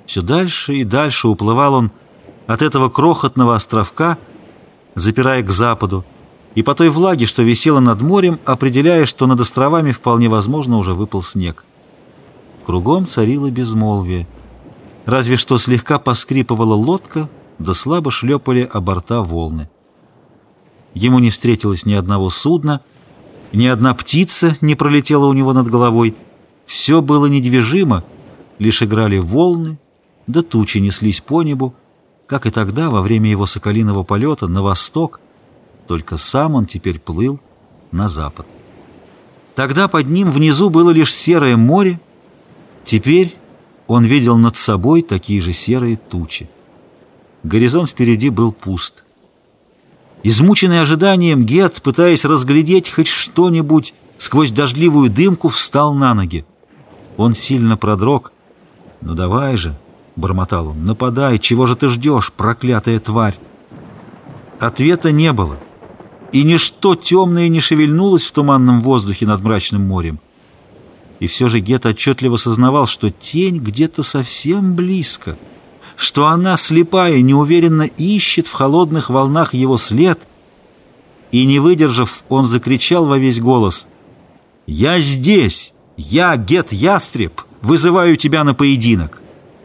Все дальше и дальше уплывал он от этого крохотного островка, запирая к западу, и по той влаге, что висела над морем, определяя, что над островами вполне возможно уже выпал снег. Кругом царило безмолвие. Разве что слегка поскрипывала лодка, да слабо шлепали о борта волны. Ему не встретилось ни одного судна, ни одна птица не пролетела у него над головой. Все было недвижимо, лишь играли волны, да тучи неслись по небу, как и тогда, во время его соколиного полета на восток, только сам он теперь плыл на запад. Тогда под ним внизу было лишь серое море, теперь он видел над собой такие же серые тучи. Горизонт впереди был пуст. Измученный ожиданием, Гет, пытаясь разглядеть хоть что-нибудь сквозь дождливую дымку, встал на ноги. Он сильно продрог. «Ну давай же!» — бормотал он. «Нападай! Чего же ты ждешь, проклятая тварь?» Ответа не было, и ничто темное не шевельнулось в туманном воздухе над мрачным морем. И все же Гет отчетливо сознавал, что тень где-то совсем близко, что она, слепая, неуверенно ищет в холодных волнах его след, и, не выдержав, он закричал во весь голос: «Я здесь! Я, Гет Ястреб, вызываю тебя на поединок!»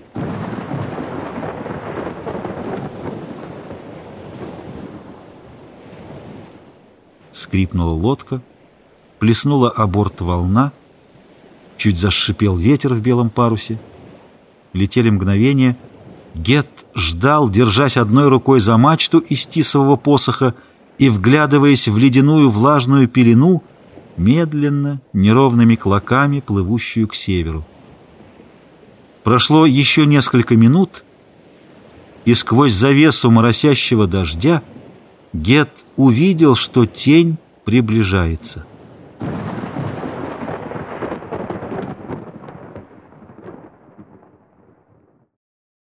Скрипнула лодка, плеснула о борт волна, чуть зашипел ветер в белом парусе. Летели мгновения. Гет ждал, держась одной рукой за мачту из тисового посоха и вглядываясь в ледяную влажную пелену, медленно, неровными клоками, плывущую к северу. Прошло еще несколько минут, и сквозь завесу моросящего дождя Гет увидел, что тень приближается.